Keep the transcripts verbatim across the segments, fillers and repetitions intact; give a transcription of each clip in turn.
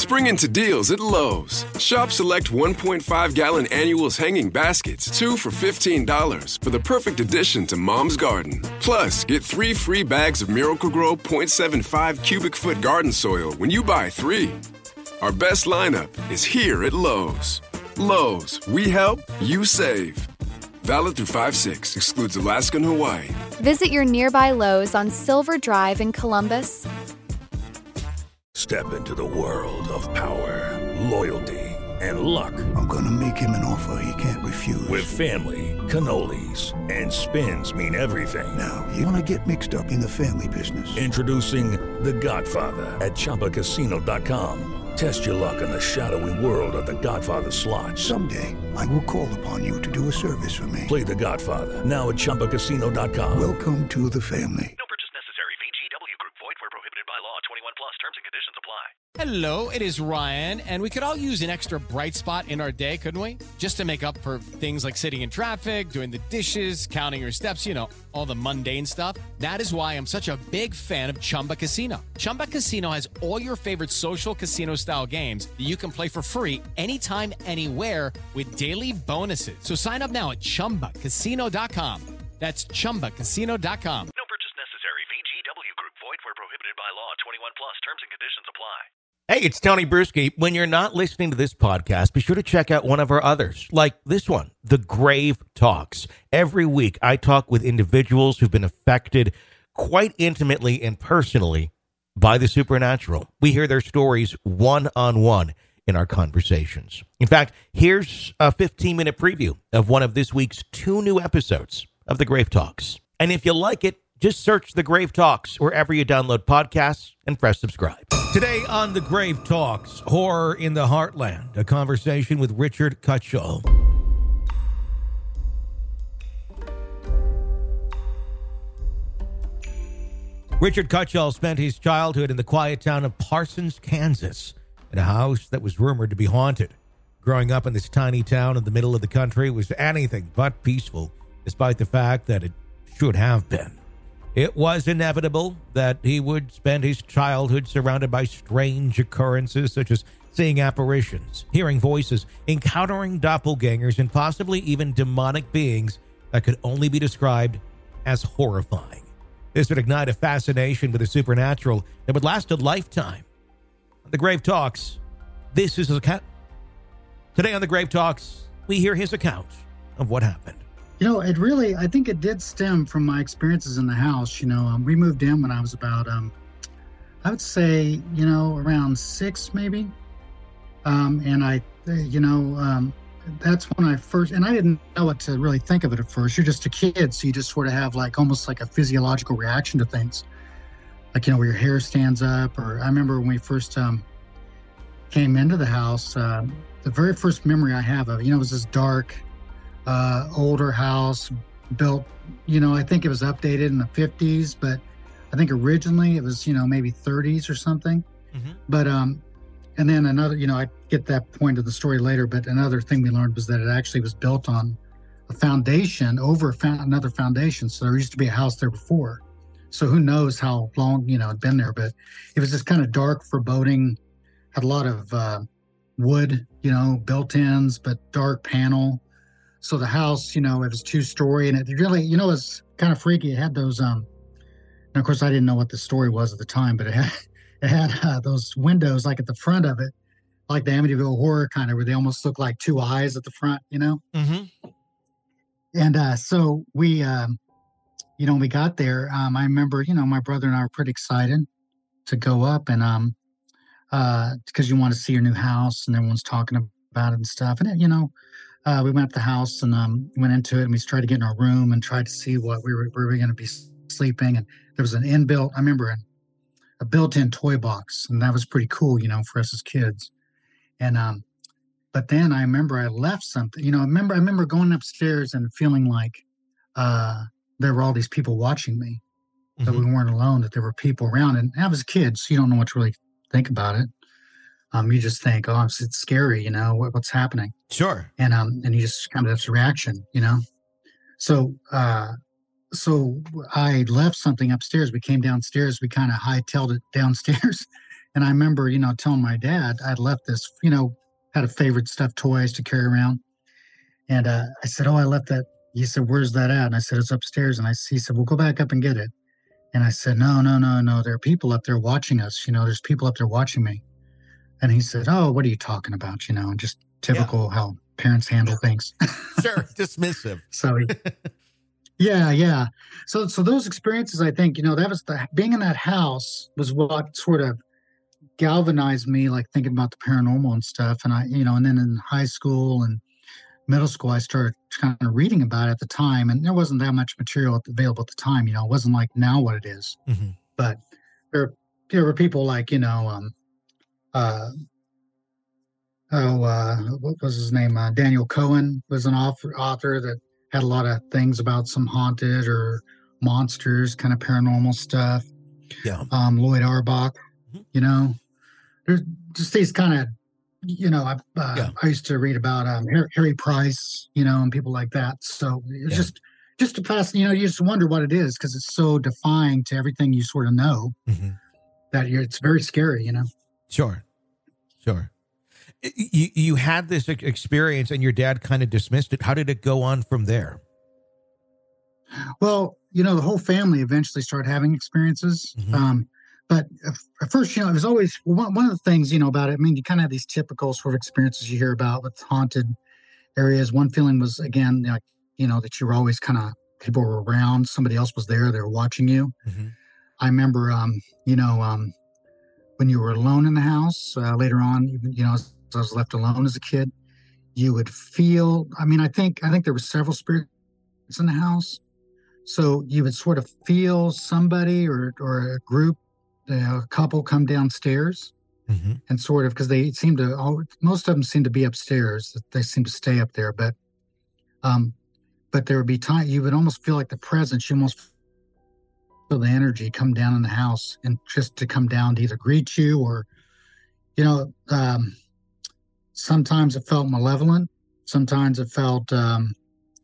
Spring into deals at Lowe's. Shop select one point five gallon annuals hanging baskets, two for fifteen dollars for the perfect addition to Mom's garden. Plus, get three free bags of Miracle-Gro point seven five cubic foot garden soil when you buy three. Our best lineup is here at Lowe's. Lowe's, we help, you save. Valid through five six, excludes Alaska and Hawaii. Visit your nearby Lowe's on Silver Drive in Columbus. Step into the world of power, loyalty, and luck. I'm gonna make him an offer he can't refuse. With family, cannolis, and spins mean everything. Now, you wanna get mixed up in the family business. Introducing The Godfather at Chumba Casino dot com. Test your luck in the shadowy world of The Godfather slot. Someday, I will call upon you to do a service for me. Play The Godfather, now at Chumba Casino dot com. Welcome to the family. No purchase necessary. V G W Group. Void where prohibited by law. twenty-one plus terms and conditions apply. Hello, it is Ryan, and we could all use an extra bright spot in our day, couldn't we? Just to make up for things like sitting in traffic, doing the dishes, counting your steps, you know, all the mundane stuff. That is why I'm such a big fan of Chumba Casino. Chumba Casino has all your favorite social casino-style games that you can play for free anytime, anywhere with daily bonuses. So sign up now at Chumba Casino dot com. That's Chumba Casino dot com. No purchase necessary. V G W Group. Void where prohibited by law. twenty-one plus terms and conditions apply. Hey, it's Tony Bruschi. When you're not listening to this podcast, be sure to check out one of our others, like this one, The Grave Talks. Every week, I talk with individuals who've been affected quite intimately and personally by the supernatural. We hear their stories one-on-one in our conversations. In fact, here's a fifteen-minute preview of one of this week's two new episodes of The Grave Talks. And if you like it, just search The Grave Talks wherever you download podcasts and press subscribe. Today on The Grave Talks, Horror in the Heartland, a conversation with Richard Cutshall. Richard Cutshall spent his childhood in the quiet town of Parsons, Kansas, in a house that was rumored to be haunted. Growing up in this tiny town in the middle of the country was anything but peaceful, despite the fact that it should have been. It was inevitable that he would spend his childhood surrounded by strange occurrences such as seeing apparitions, hearing voices, encountering doppelgangers, and possibly even demonic beings that could only be described as horrifying. This would ignite a fascination with the supernatural that would last a lifetime. On The Grave Talks, this is his account. Today on The Grave Talks, we hear his account of what happened. You know, it really, I think it did stem from my experiences in the house. You know, um, we moved in when I was about, um, I would say, you know, around six maybe. Um, and I, you know, um, that's when I first, and I didn't know what to really think of it at first. You're just a kid, so you just sort of have like almost like a physiological reaction to things. Like, you know, where your hair stands up. Or I remember when we first um, came into the house, uh, the very first memory I have of, you know, it was this dark, Uh, older house built, you know, I think it was updated in the fifties, but I think originally it was, you know, maybe thirties or something. Mm-hmm. But, um, and then another, you know, I get that point of the story later, but another thing we learned was that it actually was built on a foundation over a fa- another foundation. So there used to be a house there before. So who knows how long, you know, it'd been there, but it was just kind of dark, foreboding, had a lot of uh, wood, you know, built-ins, but dark panel. So the house, you know, it was two-story, and it really, you know, it was kind of freaky. It had those, um, and of course, I didn't know what the story was at the time, but it had, it had uh, those windows, like at the front of it, like the Amityville Horror kind of, where they almost look like two eyes at the front, you know? Mm-hmm. And uh, so we, um, you know, when we got there, um, I remember, you know, my brother and I were pretty excited to go up, and um, uh, because you want to see your new house, and everyone's talking about it and stuff. And, you know, Uh, we went up the house and um, went into it, and we tried to get in our room and tried to see what we were, where we were going to be sleeping. And there was an inbuilt, I remember, a, a built-in toy box, and that was pretty cool, you know, for us as kids. And um, but then I remember I left something, you know. I remember I remember going upstairs and feeling like uh, there were all these people watching me, mm-hmm. that we weren't alone, that there were people around. And I was a kid, so you don't know what to really think about it. Um, you just think, oh, it's, it's scary, you know, what, what's happening. Sure. And um, and you just kind of, that's a reaction, you know. So, uh, so I left something upstairs. We came downstairs. We kind of hightailed it downstairs, And I remember, you know, telling my dad I'd left this, you know, had a favorite stuffed toys to carry around. And uh, I said, oh, I left that. He said, where's that at? And I said, it's upstairs. And I, he said, well, go back up and get it. And I said, no, no, no, no. There are people up there watching us. You know, there's people up there watching me. And he said, oh, what are you talking about? You know, and just typical yeah. how parents handle things. Sure. Dismissive. So, he, yeah, yeah. So, so those experiences, I think, you know, that was the, being in that house was what sort of galvanized me, like thinking about the paranormal and stuff. And I, you know, and then in high school and middle school, I started kind of reading about it at the time, and there wasn't that much material available at the time. You know, it wasn't like now what it is. Mm-hmm. But there, there were people like, you know, um, uh, oh, uh, what was his name? Uh, Daniel Cohen was an author, author that had a lot of things about some haunted or monsters, kind of paranormal stuff. Yeah. Um, Lloyd Auerbach, mm-hmm. you know, there's just these kind of, you know, I uh, yeah. I used to read about um, Harry Price, you know, and people like that. So it's yeah. just just to pass, you know, you just wonder what it is because it's so defying to everything you sort of know mm-hmm. that you're, it's very scary, you know. Sure, sure. You you had this experience, and your dad kind of dismissed it. How did it go on from there? Well, you know, the whole family eventually started having experiences. Mm-hmm. Um, But at first, you know, it was always one, one of the things, you know, about it. I mean, you kind of have these typical sort of experiences you hear about with haunted areas. One feeling was, again, like, you know, that you were always kind of, people were around, somebody else was there, they were watching you. Mm-hmm. I remember, um, you know, um, when you were alone in the house, uh, later on, you know, as I was left alone as a kid, you would feel, I mean, I think, I think there were several spirits in the house. So you would sort of feel somebody or, or a group, a couple come downstairs mm-hmm. and sort of, because they seem to, all, most of them seem to be upstairs. They seem to stay up there, but um, but there would be time, you would almost feel like the presence, you almost feel the energy come down in the house and just to come down to either greet you or, you know, um, sometimes it felt malevolent. Sometimes it felt um,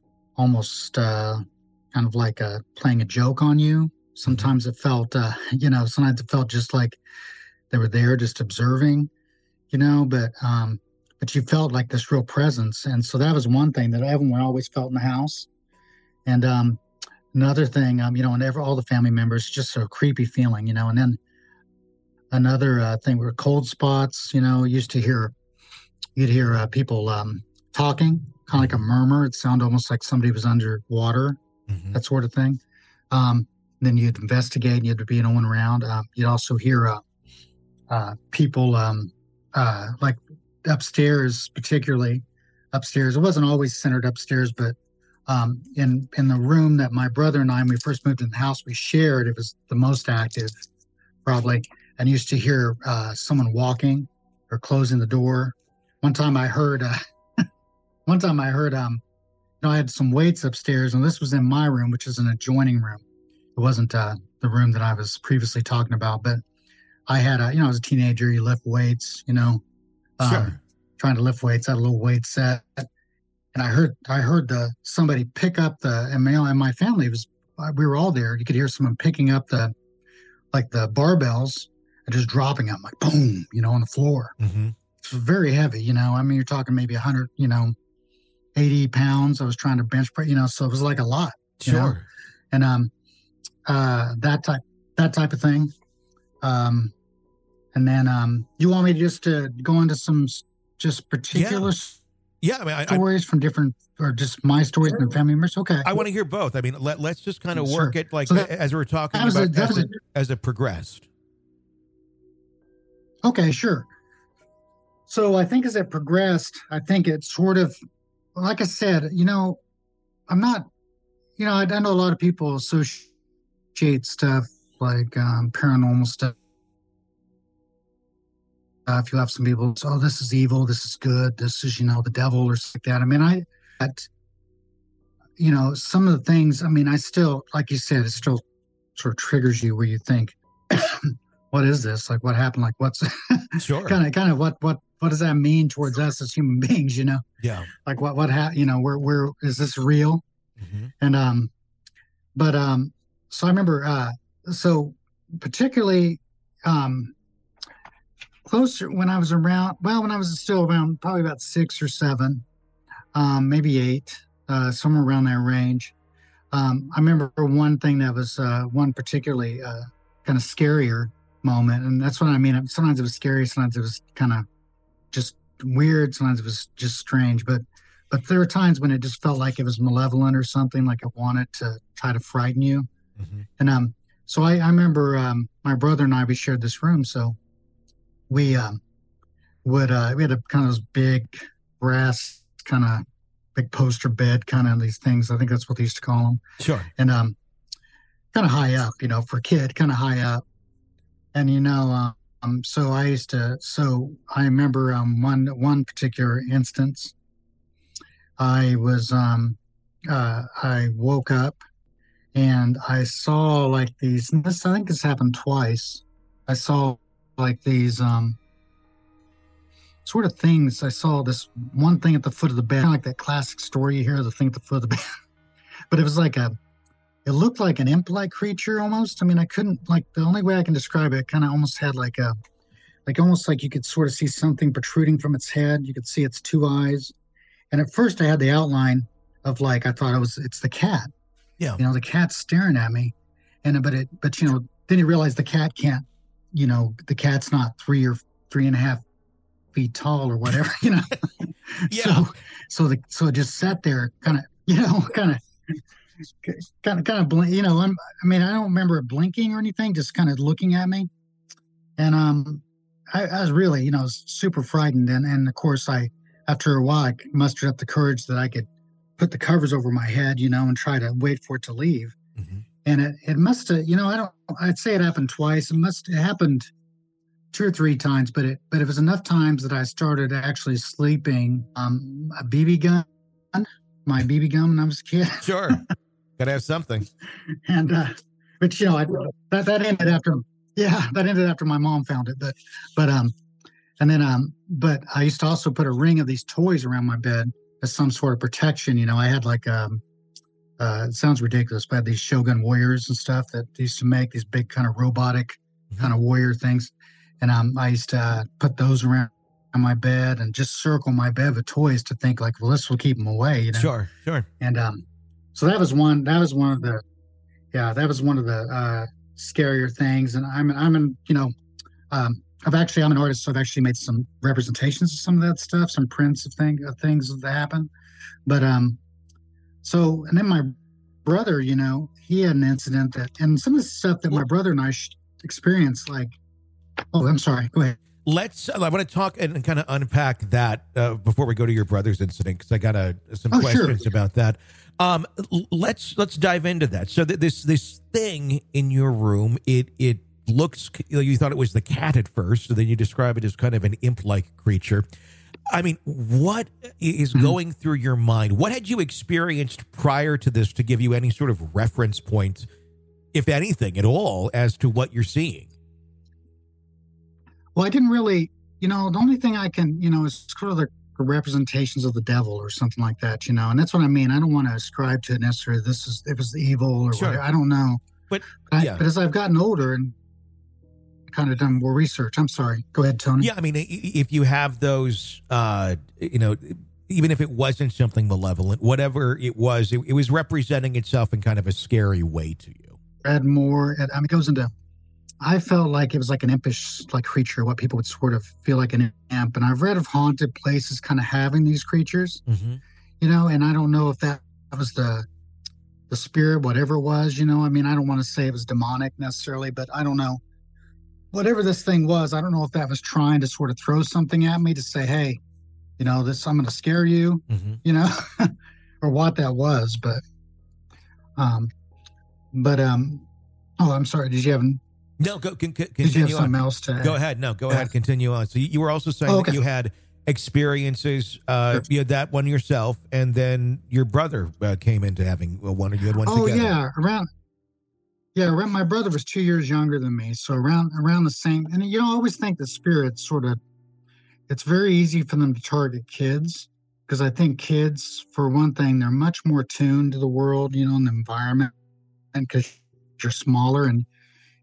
almost uh, kind of like a, playing a joke on you. Sometimes it felt, uh, you know, sometimes it felt just like they were there just observing, you know, but um, but you felt like this real presence. And so that was one thing that everyone always felt in the house. And um, another thing, um, you know, and every, all the family members, just a creepy feeling, you know. And then another uh, thing were cold spots, you know, used to hear, you'd hear uh, people um, talking, kind of like a murmur. It sounded almost like somebody was underwater, mm-hmm. that sort of thing. Um, Then you'd investigate, and you'd be no one around. Uh, you'd also hear uh, uh, people um, uh, like upstairs, particularly upstairs. It wasn't always centered upstairs, but um, in in the room that my brother and I, when we first moved in the house, we shared, it was the most active, probably. And used to hear uh, someone walking or closing the door. One time I heard, uh, one time I heard, um, you know, I had some weights upstairs, and this was in my room, which is an adjoining room. It wasn't uh, the room that I was previously talking about, but I had, a, you know, as a teenager, you lift weights, you know, um, sure. trying to lift weights, I had a little weight set. And I heard, I heard the, somebody pick up the, and my, and my family was, we were all there. You could hear someone picking up the, like the barbells and just dropping them like boom, you know, on the floor. Mm-hmm. It's very heavy, you know, I mean, you're talking maybe a hundred, you know, eighty pounds. I was trying to bench press, you know, so it was like a lot. Sure. You know? And, um, Uh, that type, that type of thing. Um, and then, um, you want me just to go into some s- just particular yeah. yeah I mean, I, stories I, from different, or just my stories sure. and family members? Okay. I want to hear both. I mean, let, let's just kind of sure. work it like so that, as we're talking about a, as, as, a, it, as it progressed. Okay, sure. So I think as it progressed, I think it sort of, like I said, you know, I'm not, you know, I, I know a lot of people associate stuff like um, paranormal stuff. Uh, if you have some people, say, oh, this is evil, this is good, this is, you know, the devil or something like that. I mean, I, that, you know, some of the things, I mean, I still, like you said, it still sort of triggers you where you think, what is this? Like, what happened? Like, what's sure. kind of, kind of what, what, what does that mean towards us as human beings, you know? Yeah. Like what, what, ha- you know, where, where is this real? Mm-hmm. And, um, but, um, so I remember, uh, so particularly, um, closer when I was around, well, when I was still around probably about six or seven, um, maybe eight, uh, somewhere around that range. Um, I remember one thing that was uh, one particularly uh, kind of scarier moment. And that's what I mean. Sometimes it was scary. Sometimes it was kind of just weird. Sometimes it was just strange. But but there were times when it just felt like it was malevolent or something, like it wanted to try to frighten you. Mm-hmm. And um, so I, I remember um, my brother and I, we shared this room. So we um, would, uh, we had a kind of those big brass kind of big poster bed, kind of these things. I think that's what they used to call them. Sure. And um, kind of high up, you know, for a kid, kind of high up. And, you know, um, so I used to, so I remember um, one, one particular instance, I was, um, uh, I woke up and I saw like these, this, I think this happened twice. I saw like these, um, sort of things. I saw this one thing at the foot of the bed, kind of like that classic story you hear, the thing at the foot of the bed. But it was like a, it looked like an imp-like creature almost. I mean, I couldn't, like, the only way I can describe it, it kind of almost had like a, like almost like you could sort of see something protruding from its head. You could see its two eyes. And at first I had the outline of like, I thought it was, it's the cat. Yeah. You know, the cat's staring at me. And, but it, but, you know, then you realize the cat can't, you know, the cat's not three or three and a half feet tall or whatever, you know. Yeah. So, so the so it just sat there, kind of, you know, kind of, kind of, kind of, blink, you know. I'm, I mean, I don't remember it blinking or anything, just kind of looking at me, and um, I, I was really, you know, super frightened, and and of course, I after a while, I mustered up the courage that I could put the covers over my head, you know, and try to wait for it to leave. Mm-hmm. And it it must have, you know, I don't, I'd say it happened twice. It must, it happened two or three times, but it but it was enough times that I started actually sleeping um, a B B gun, my B B gun when I was a kid. Sure, gotta have something. And uh, but you know, I, that that ended after, yeah, that ended after my mom found it. But but um, and then um, but I used to also put a ring of these toys around my bed as some sort of protection. You know, I had like um, uh, it sounds ridiculous, but I had these Shogun warriors and stuff that they used to make, these big kind of robotic mm-hmm. kind of warrior things. And um, I used to uh, put those around my bed and just circle my bed with toys to think like, well, this will keep them away, you know? Sure, sure. And um, so that was one, that was one of the, yeah, that was one of the uh, scarier things. And I'm, I'm in, you know, um, I've actually, I'm an artist, so I've actually made some representations of some of that stuff, some prints of, thing, of things that happen. But um, so, and then my brother, you know, he had an incident that, and some of the stuff that my brother and I experienced, like, oh, I'm sorry. Go ahead. Let's. I want to talk and, and kind of unpack that uh, before we go to your brother's incident, because I got a, some oh, questions sure. about that. Um, let's let's dive into that. So th- this this thing in your room, it it looks. You know, you thought it was the cat at first, so then you describe it as kind of an imp-like creature. I mean, what is mm-hmm. going through your mind? What had you experienced prior to this to give you any sort of reference point, if anything at all, as to what you're seeing? Well, I didn't really, you know, the only thing I can, you know, is sort of the representations of the devil or something like that, you know, and that's what I mean. I don't want to ascribe to it necessarily. This is, it was evil or sure. whatever. I don't know. But, but, yeah. I, but as I've gotten older and kind of done more research, I'm sorry. Go ahead, Tony. Yeah. I mean, if you have those, uh, you know, even if it wasn't something malevolent, whatever it was, it, it was representing itself in kind of a scary way to you. Read more. I mean, it goes into, I felt like it was like an impish like creature, what people would sort of feel like an imp. And I've read of haunted places kind of having these creatures, mm-hmm. you know, and I don't know if that was the the spirit, whatever it was, you know. I mean, I don't want to say it was demonic necessarily, but I don't know. Whatever this thing was, I don't know if that was trying to sort of throw something at me to say, hey, you know, this, I'm going to scare you, mm-hmm. you know, or what that was. But, um, but, um, oh, I'm sorry. Did you have an, No, go con, con, Did you have continue something on. else to add? Go ahead. No, go Yeah. ahead. Continue on. So you, you were also saying Oh, okay. that you had experiences. Uh, Sure. you had that one yourself, and then your brother uh, came into having well, one, or you had one Oh together. yeah, around. Yeah, around. My brother was two years younger than me, so around around the same. And you know, I always think the spirits sort of. It's very easy for them to target kids because I think kids, for one thing, they're much more tuned to the world, you know, and the environment, and because you're smaller and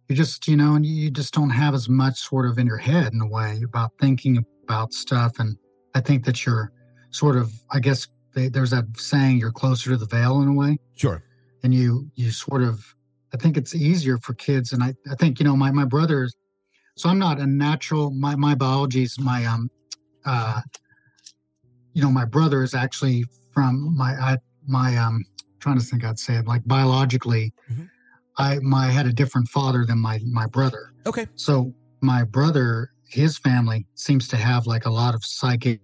you just, you know, and you just don't have as much sort of in your head in a way about thinking about stuff. And I think that you're sort of, I guess they, there's that saying, you're closer to the veil in a way. Sure. And you, you sort of, I think it's easier for kids. And I, I think, you know, my, my brother, so I'm not a natural, my, my biology is my, um, uh, you know, my brother is actually from my, I, my, um, trying to think I'd say it, like biologically, mm-hmm. I, my, I had a different father than my, my brother. Okay. So my brother, his family seems to have like a lot of psychic,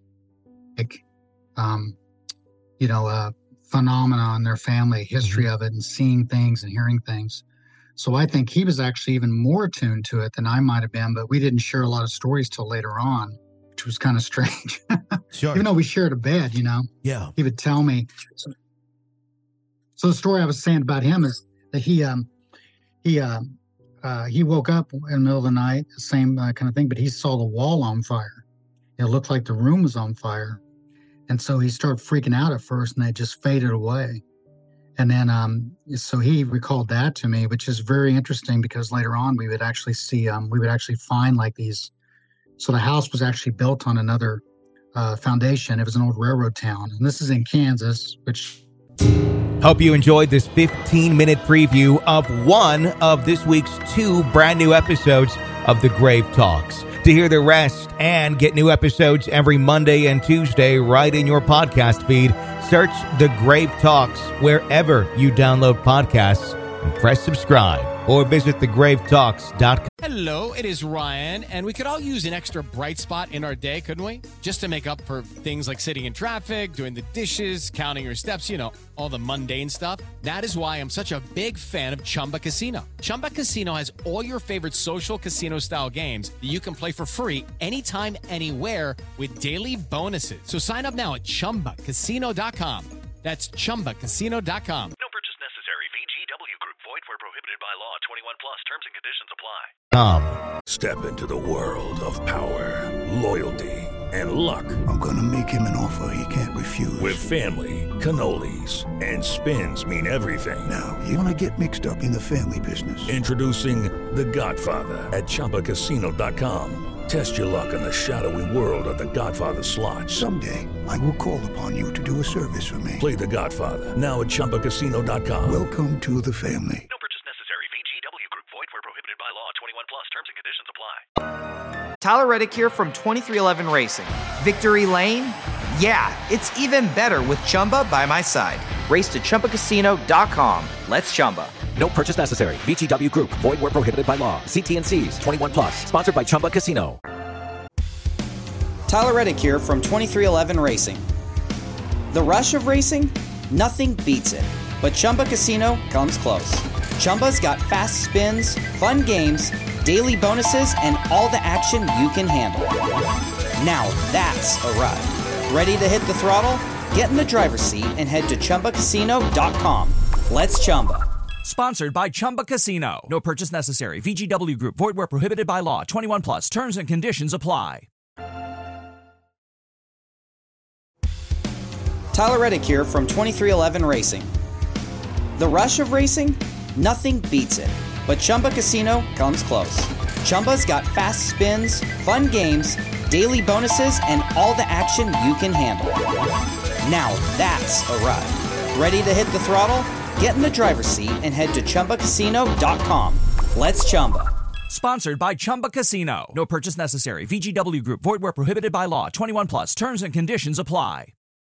um, you know, uh, phenomena in their family, history mm-hmm. of it, and seeing things and hearing things. So I think he was actually even more attuned to it than I might have been, but we didn't share a lot of stories till later on, which was kind of strange. Sure. Even though we shared a bed, you know? Yeah. He would tell me. So, so the story I was saying about him is that he, um, he, um, uh, he woke up in the middle of the night, the same uh, kind of thing, but he saw the wall on fire. It looked like the room was on fire. And so he started freaking out at first, and it just faded away. And then, um, so he recalled that to me, which is very interesting because later on we would actually see, um, we would actually find like these. So the house was actually built on another uh, foundation. It was an old railroad town. And this is in Kansas, which. Hope you enjoyed this fifteen minute preview of one of this week's two brand new episodes of The Grave Talks. To hear the rest and get new episodes every Monday and Tuesday right in your podcast feed, search The Grave Talks wherever you download podcasts and press subscribe, or visit the grave talks dot com. Hello, it is Ryan, and we could all use an extra bright spot in our day, couldn't we? Just to make up for things like sitting in traffic, doing the dishes, counting your steps, you know, all the mundane stuff. That is why I'm such a big fan of Chumba Casino. Chumba Casino has all your favorite social casino-style games that you can play for free anytime, anywhere with daily bonuses. So sign up now at chumba casino dot com. That's chumba casino dot com. No purchase necessary. V G W Group. Void where prohibited by law. twenty-one plus. Terms and conditions apply. Um. Step into the world of power, loyalty, and luck. I'm going to make him an offer he can't refuse. With family, cannolis, and spins mean everything. Now, you want to get mixed up in the family business. Introducing The Godfather at chumba casino dot com. Test your luck in the shadowy world of The Godfather slot. Someday, I will call upon you to do a service for me. Play The Godfather now at chumba casino dot com. Welcome to the family. No purchase necessary. V G W Group. Void where prohibited by law. twenty-one plus. Terms and conditions apply. Tyler Reddick here from twenty-three eleven Racing. Victory Lane? Yeah, it's even better with Chumba by my side. Race to chumba casino dot com. Let's Chumba. No purchase necessary. V G W Group. Void where prohibited by law. See T and C's. twenty-one plus. Sponsored by Chumba Casino. Tyler Reddick here from twenty-three eleven Racing. The rush of racing? Nothing beats it. But Chumba Casino comes close. Chumba's got fast spins, fun games, daily bonuses, and all the action you can handle. Now that's a ride. Ready to hit the throttle? Get in the driver's seat and head to chumba casino dot com. Let's Chumba. Sponsored by Chumba Casino. No purchase necessary. V G W Group. Void where prohibited by law. twenty-one plus. Terms and conditions apply. Tyler Reddick here from twenty-three eleven Racing. The rush of racing? Nothing beats it. But Chumba Casino comes close. Chumba's got fast spins, fun games, daily bonuses, and all the action you can handle. Now that's a ride. Ready to hit the throttle? Get in the driver's seat and head to chumba casino dot com. Let's Chumba. Sponsored by Chumba Casino. No purchase necessary. V G W Group. Void where prohibited by law. twenty-one plus. Terms and conditions apply.